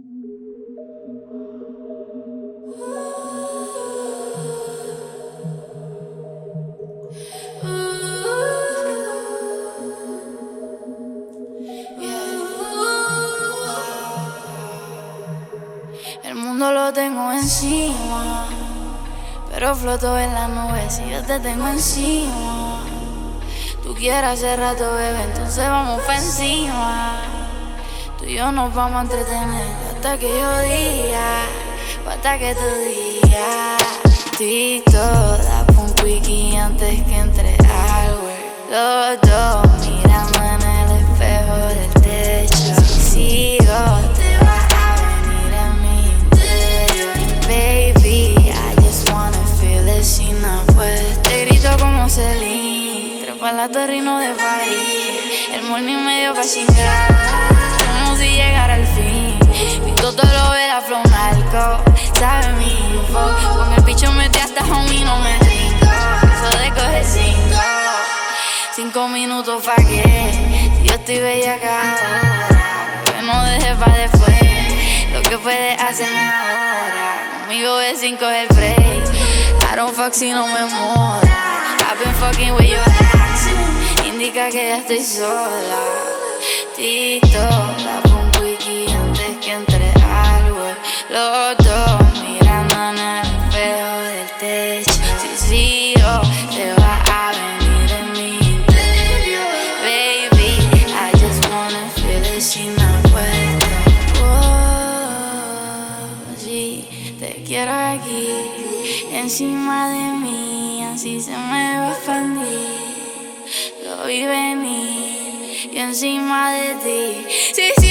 El mundo lo tengo encima, pero floto en las nubes si yo te tengo encima. Tú quieres hace rato, bebé, entonces vamos pa' encima. Tú y yo nos vamos a entretener hasta que yo diga, o hasta que tú digas. Tito, da un quickie antes que entre al work. Los dos mirando en el espejo del techo. Si sigo, te vas a venir en mi interior. Baby, I just wanna feel it si no puedes. Te grito como Celine, trepa la torrino de París. El morning medio pa' chingar, como si llegara al fin. Mi toto lo ve la flow narco, sabe mi info. Con el bicho metí hasta homie, no me trinco. Eso de coger 5 minutos pa' qué, si yo estoy bella ahora. Que no dejes pa' después lo que puedes hacerme ahora. Conmigo es sin coger break, I don't fuck si no me mola. I've been fucking with your accent, indica que ya estoy sola. Tito, da un quickie antes que entre al work. Los dos mirando en el espejo del techo. Si sigo, te va a venir en mi interior. Baby, I just wanna feel it si no puedo. Oh, sí, te quiero aquí, encima de mí, así se me va a expandir. Lo vi venir y encima de ti. Sí, sí.